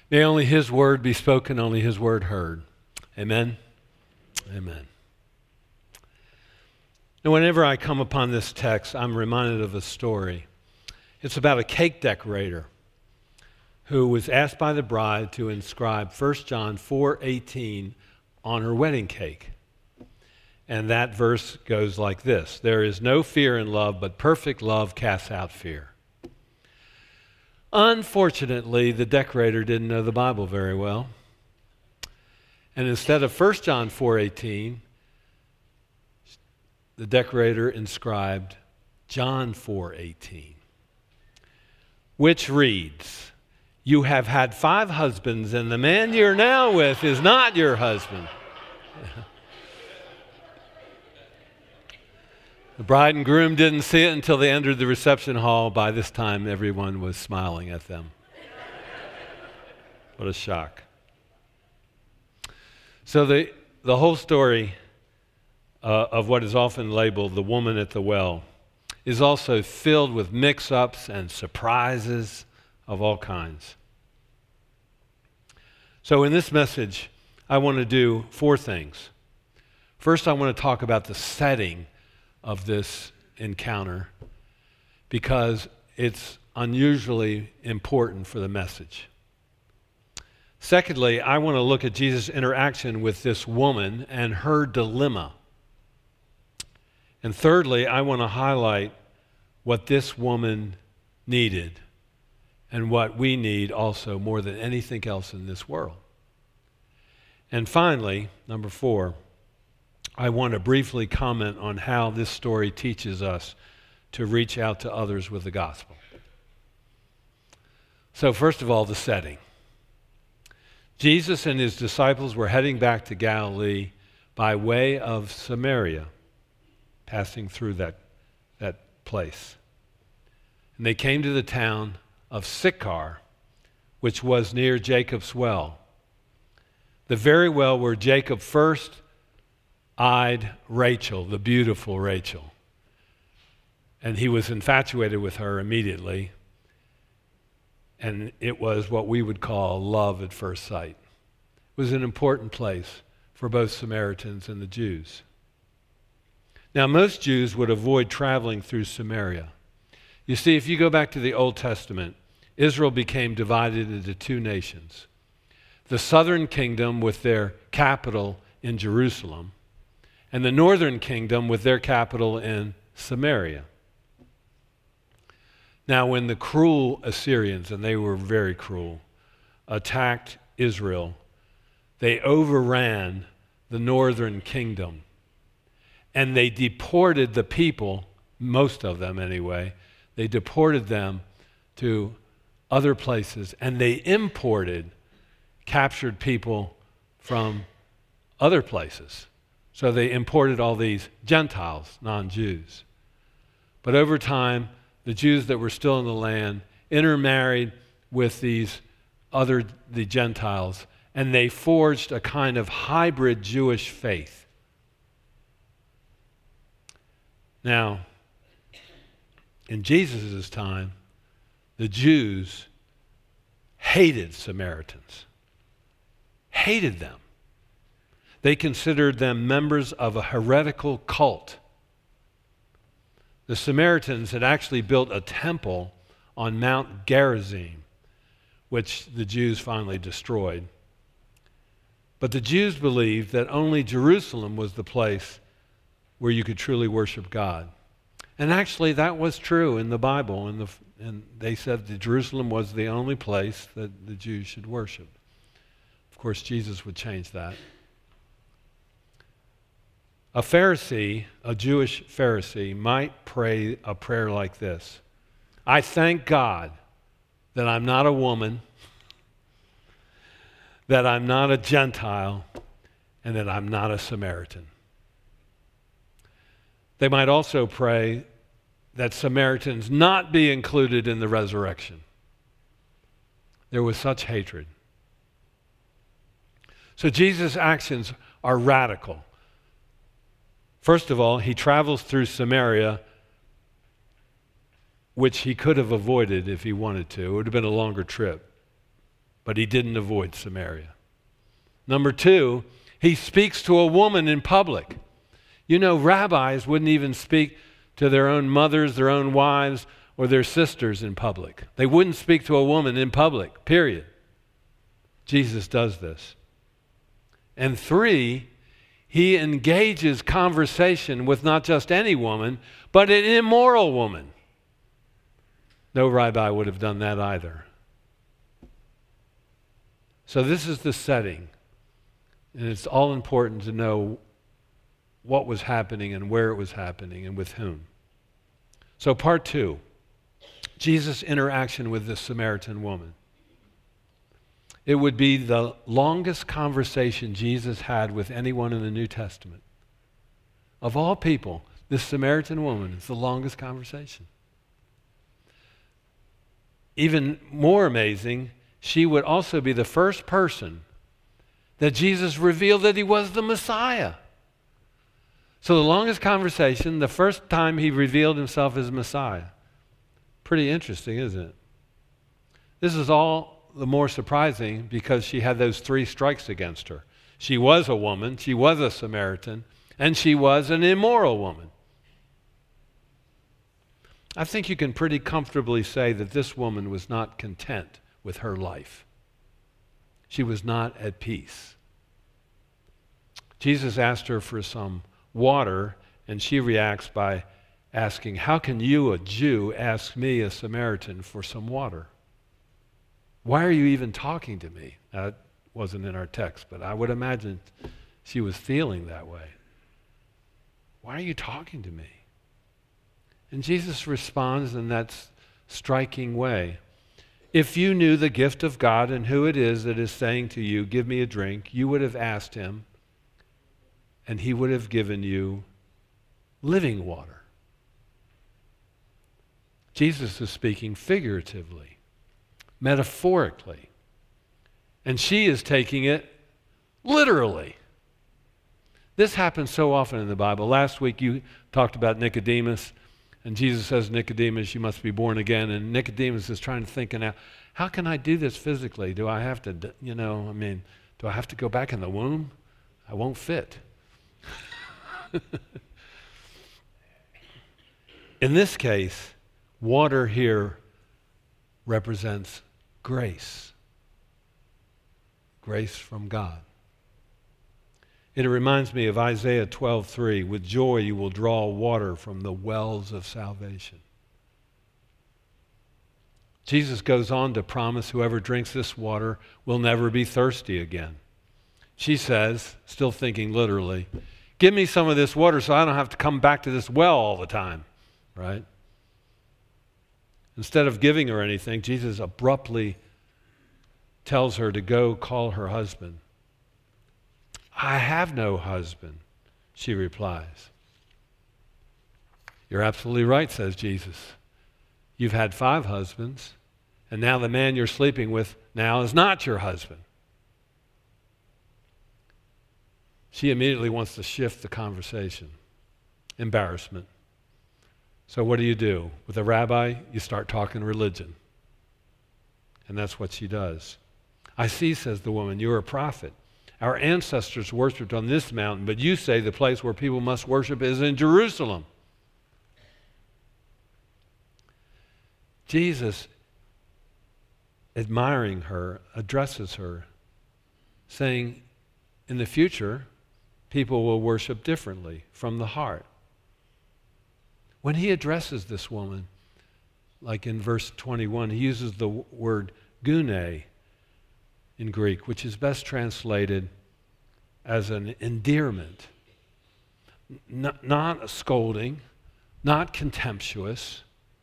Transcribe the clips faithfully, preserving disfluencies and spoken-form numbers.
May only his word be spoken, only his word heard. Amen? Amen. And whenever I come upon this text, I'm reminded of a story. It's about a cake decorator who was asked by the bride to inscribe First John four eighteen on her wedding cake. And that verse goes like this: there is no fear in love, but perfect love casts out fear. Unfortunately, the decorator didn't know the Bible very well. And instead of First John four eighteen, the decorator inscribed John four eighteen, which reads, "You have had five husbands, and the man you're now with is not your husband." The bride and groom didn't see it until they entered the reception hall. By this time, everyone was smiling at them. What a shock. So the, the whole story uh, of what is often labeled the woman at the well is also filled with mix-ups and surprises of all kinds. So in this message, I want to do four things. First, I want to talk about the setting of this encounter because it's unusually important for the message. Secondly, I want to look at Jesus' interaction with this woman and her dilemma. And thirdly, I want to highlight what this woman needed and what we need also more than anything else in this world. And finally, number four, I want to briefly comment on how this story teaches us to reach out to others with the gospel. So first of all, the setting. Jesus and his disciples were heading back to Galilee by way of Samaria, passing through that, that place. And they came to the town of Sychar, which was near Jacob's well, the very well where Jacob first eyed Rachel, the beautiful Rachel. And he was infatuated with her immediately. And it was what we would call love at first sight. It was an important place for both Samaritans and the Jews. Now, most Jews would avoid traveling through Samaria. You see, if you go back to the Old Testament, Israel became divided into two nations. The southern kingdom with their capital in Jerusalem, and the northern kingdom with their capital in Samaria. Now, when the cruel Assyrians, and they were very cruel, attacked Israel, they overran the northern kingdom, and they deported the people, most of them anyway, they deported them to other places, and they imported captured people from other places. So they imported all these Gentiles, non-Jews. But over time, the Jews that were still in the land intermarried with these other, the Gentiles, and they forged a kind of hybrid Jewish faith. Now, in Jesus' time, the Jews hated Samaritans, hated them. They considered them members of a heretical cult. The Samaritans had actually built a temple on Mount Gerizim, which the Jews finally destroyed. But the Jews believed that only Jerusalem was the place where you could truly worship God. And actually that was true in the Bible, and, the, and they said that Jerusalem was the only place that the Jews should worship. Of course, Jesus would change that. A Pharisee, a Jewish Pharisee, might pray a prayer like this: I thank God that I'm not a woman, that I'm not a Gentile, and that I'm not a Samaritan. They might also pray that Samaritans not be included in the resurrection. There was such hatred. So Jesus' actions are radical. First of all, he travels through Samaria, which he could have avoided if he wanted to. It would have been a longer trip. but he didn't avoid Samaria. Number two, he speaks to a woman in public. You know, rabbis wouldn't even speak to their own mothers, their own wives, or their sisters in public. They wouldn't speak to a woman in public, period. Jesus does this. And three, he engages conversation with not just any woman, but an immoral woman. No rabbi would have done that either. So this is the setting. And it's all important to know what was happening and where it was happening and with whom. So part two, Jesus' interaction with this Samaritan woman. It would be the longest conversation Jesus had with anyone in the New Testament. Of all people, this Samaritan woman is the longest conversation. Even more amazing, she would also be the first person that Jesus revealed that he was the Messiah. So the longest conversation, the first time he revealed himself as Messiah. Pretty interesting, isn't it? This is all the more surprising because she had those three strikes against her. She was a woman, she was a Samaritan, and she was an immoral woman. I think you can pretty comfortably say that this woman was not content with her life. She was not at peace. Jesus asked her for some water, and she reacts by asking, "How can you, a Jew, ask me, a Samaritan, for some water? Why are you even talking to me?" That wasn't in our text, but I would imagine she was feeling that way. Why are you talking to me? And Jesus responds in that striking way. If you knew the gift of God and who it is that is saying to you, "Give me a drink," you would have asked him, and he would have given you living water. Jesus is speaking figuratively, metaphorically, and she is taking it literally. This happens so often in the Bible. Last week you talked about Nicodemus, and Jesus says, "Nicodemus, you must be born again." And Nicodemus is trying to think, now, how can I do this physically? Do I have to, you know, I mean, do I have to go back in the womb? I won't fit. In this case, water here represents grace. Grace from God. It reminds me of Isaiah twelve three, "With joy you will draw water from the wells of salvation." Jesus goes on to promise whoever drinks this water will never be thirsty again. She says, still thinking literally, "Give me some of this water so I don't have to come back to this well all the time," right? Instead of giving her anything, Jesus abruptly tells her to go call her husband. "I have no husband," she replies. "You're absolutely right," says Jesus. "You've had five husbands, and now the man you're sleeping with now is not your husband." She immediately wants to shift the conversation. Embarrassment. So what do you do? With a rabbi, you start talking religion. And that's what she does. "I see," says the woman, "you're a prophet. Our ancestors worshipped on this mountain, but you say the place where people must worship is in Jerusalem." Jesus, admiring her, addresses her, saying, in the future, people will worship differently from the heart. When he addresses this woman, like in verse twenty-one, he uses the word gune in Greek, which is best translated as an endearment. N- not a scolding, not contemptuous.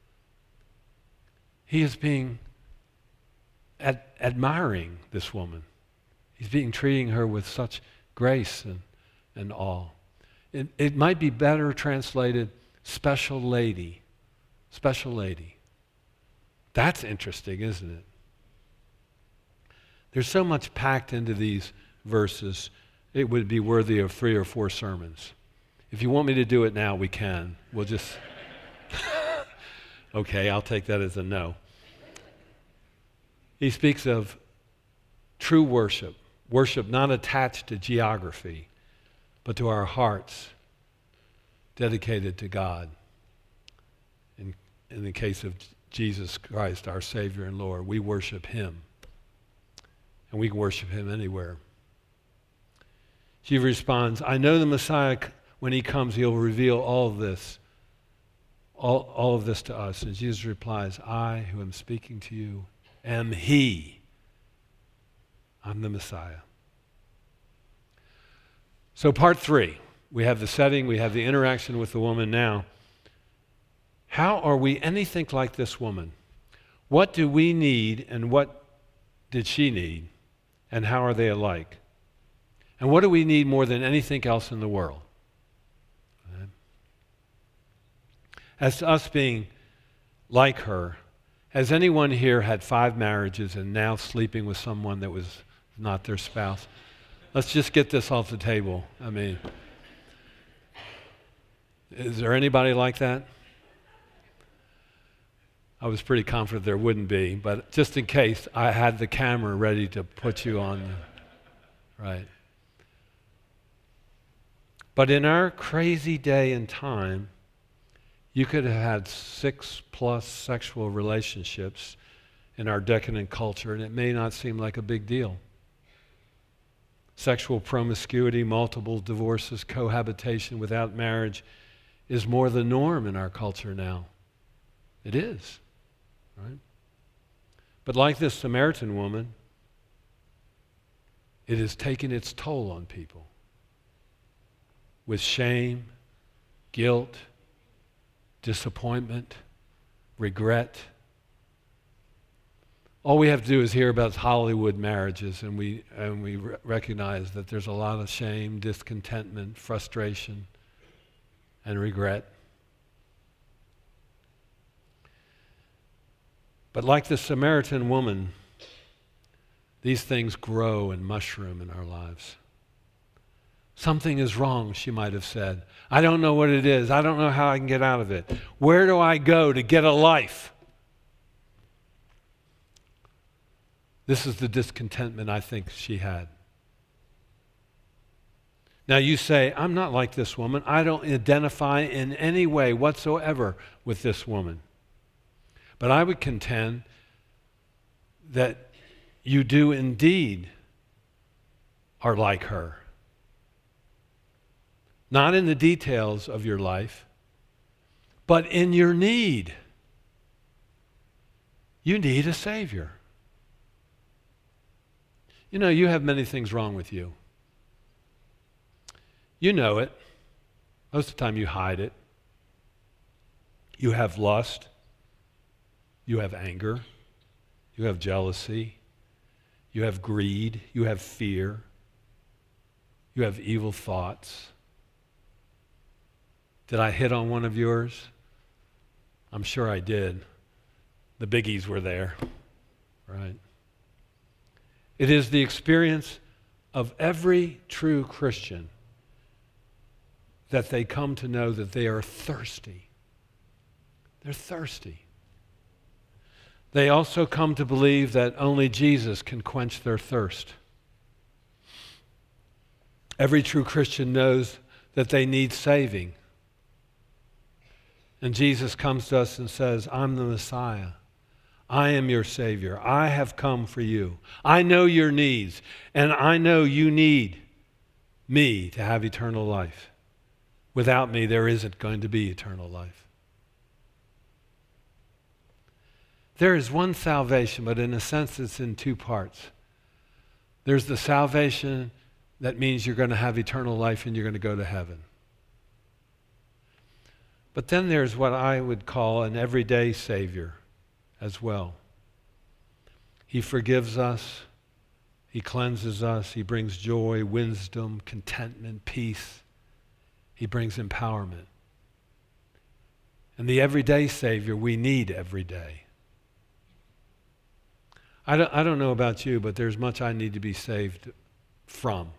He is being ad- admiring this woman. He's being treating her with such grace and, and awe. It, it might be better translated special lady. Special lady. That's interesting, isn't it? There's so much packed into these verses, it would be worthy of three or four sermons. If you want me to do it now, we can. We'll just... Okay, I'll take that as a no. He speaks of true worship, worship not attached to geography, but to our hearts dedicated to God. In, in the case of Jesus Christ, our Savior and Lord, we worship him. And we can worship him anywhere. She responds, I know the Messiah, when he comes, he'll reveal all of this, all, all of this to us. And Jesus replies, I who am speaking to you am he. I'm the Messiah. So part three, we have the setting, we have the interaction with the woman now. How are we anything like this woman? What do we need and what did she need? And how are they alike? And what do we need more than anything else in the world? As to us being like her, has anyone here had five marriages and now sleeping with someone that was not their spouse? Let's just get this off the table. I mean, is there anybody like that? I was pretty confident there wouldn't be, but just in case, I had the camera ready to put you on. Right. But in our crazy day and time, you could have had six plus sexual relationships in our decadent culture, and it may not seem like a big deal. Sexual promiscuity, multiple divorces, cohabitation without marriage is more the norm in our culture now. It is. Right? But like this Samaritan woman, it has taken its toll on people with shame, guilt, disappointment, regret. All we have to do is hear about Hollywood marriages, and we and we re- recognize that there's a lot of shame, discontentment, frustration, and regret. But like the Samaritan woman, these things grow and mushroom in our lives. Something is wrong, she might have said. I don't know what it is. I don't know how I can get out of it. Where do I go to get a life? This is the discontentment I think she had. Now you say, I'm not like this woman. I don't identify in any way whatsoever with this woman. But I would contend that you do indeed are like her. Not in the details of your life, but in your need. You need a Savior. You know, you have many things wrong with you. You know it. Most of the time you hide it. You have lust. You have anger. You have jealousy. You have greed. You have fear. You have evil thoughts. Did I hit on one of yours? I'm sure I did. The biggies were there, right? It is the experience of every true Christian that they come to know that they are thirsty. They're thirsty. They also come to believe that only Jesus can quench their thirst. Every true Christian knows that they need saving. And Jesus comes to us and says, I'm the Messiah. I am your Savior. I have come for you. I know your needs, and I know you need me to have eternal life. Without me, there isn't going to be eternal life. There is one salvation, but in a sense it's in two parts. There's the salvation that means you're going to have eternal life and you're going to go to heaven. But then there's what I would call an everyday Savior as well. He forgives us. He cleanses us. He brings joy, wisdom, contentment, peace. He brings empowerment. And the everyday Savior we need every day. I don't, I don't know about you, but there's much I need to be saved from.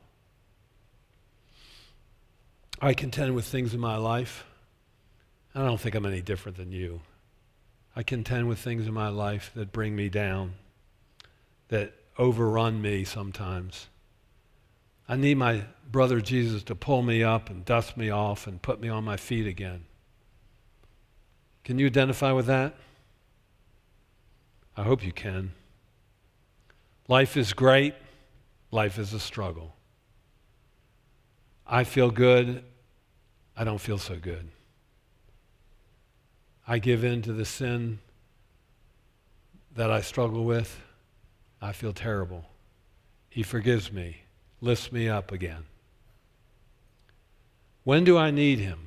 I contend with things in my life. I don't think I'm any different than you. I contend with things in my life that bring me down, that overrun me sometimes. I need my brother Jesus to pull me up and dust me off and put me on my feet again. Can you identify with that? I hope you can. Life is great. Life is a struggle. I feel good. I don't feel so good. I give in to the sin that I struggle with. I feel terrible. He forgives me, lifts me up again. When do I need him?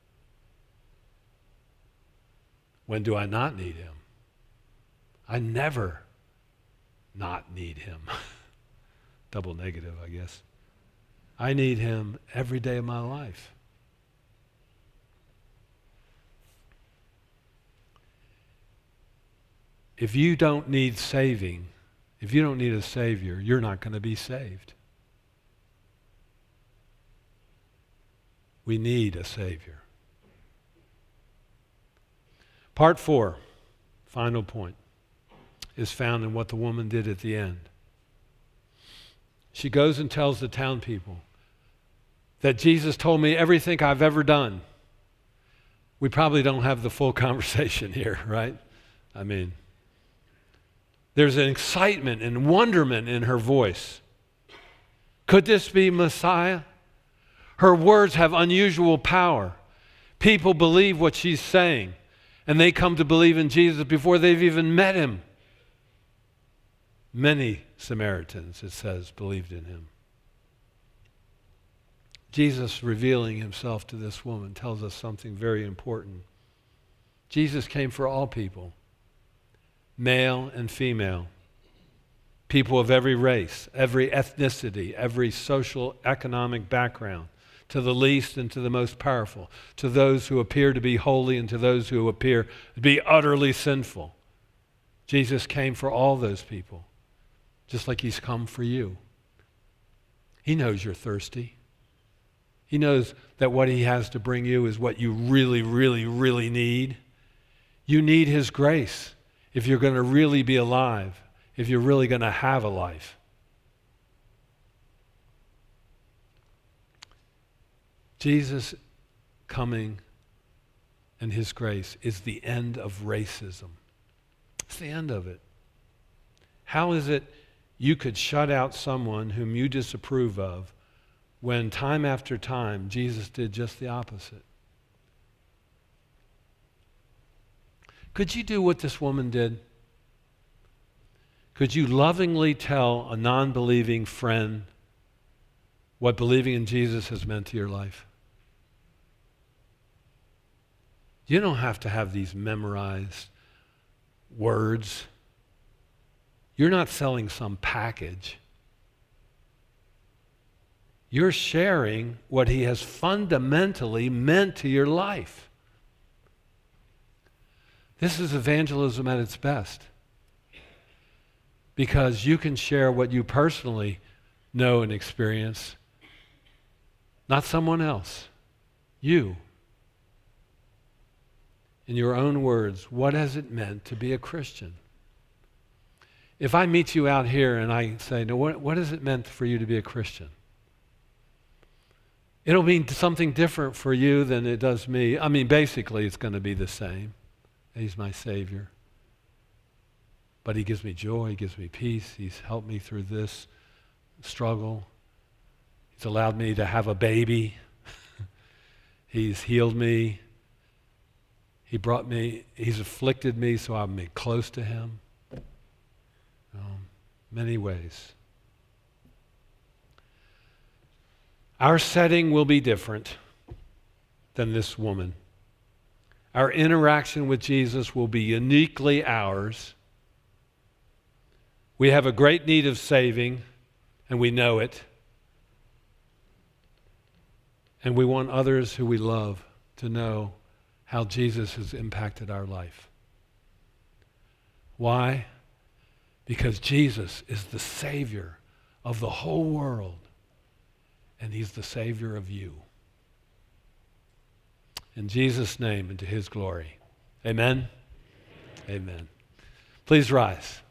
When do I not need him? I never not need him. Double negative, I guess. I need him every day of my life. If you don't need saving, if you don't need a Savior, you're not going to be saved. We need a Savior. Part four, final point, is found in what the woman did at the end. She goes and tells the town people that Jesus told me everything I've ever done. We probably don't have the full conversation here, right? I mean, there's an excitement and wonderment in her voice. Could this be Messiah? Her words have unusual power. People believe what she's saying, and they come to believe in Jesus before they've even met him. Many Samaritans, it says, believed in him. Jesus revealing himself to this woman tells us something very important. Jesus came for all people, male and female, people of every race, every ethnicity, every social, economic background, to the least and to the most powerful, to those who appear to be holy and to those who appear to be utterly sinful. Jesus came for all those people, just like he's come for you. He knows you're thirsty. He knows that what he has to bring you is what you really, really, really need. You need his grace if you're going to really be alive, if you're really going to have a life. Jesus coming and his grace is the end of racism. It's the end of it. How is it you could shut out someone whom you disapprove of when time after time Jesus did just the opposite? Could you do what this woman did? Could you lovingly tell a non-believing friend what believing in Jesus has meant to your life? You don't have to have these memorized words. You're not selling some package. You're sharing what he has fundamentally meant to your life. This is evangelism at its best, because you can share what you personally know and experience, not someone else. You. In your own words, what has it meant to be a Christian? If I meet you out here and I say, no, what, what has it meant for you to be a Christian? It'll mean something different for you than it does me. I mean, basically, it's going to be the same. He's my Savior. But he gives me joy, he gives me peace, he's helped me through this struggle. He's allowed me to have a baby. He's healed me. He brought me, he's afflicted me so I'm made close to him. Um, many ways. Our setting will be different than this woman. Our interaction with Jesus will be uniquely ours. We have a great need of saving, and we know it. And we want others who we love to know how Jesus has impacted our life. Why? Because Jesus is the Savior of the whole world, and he's the Savior of you. In Jesus' name and to his glory. Amen? Amen. Please rise.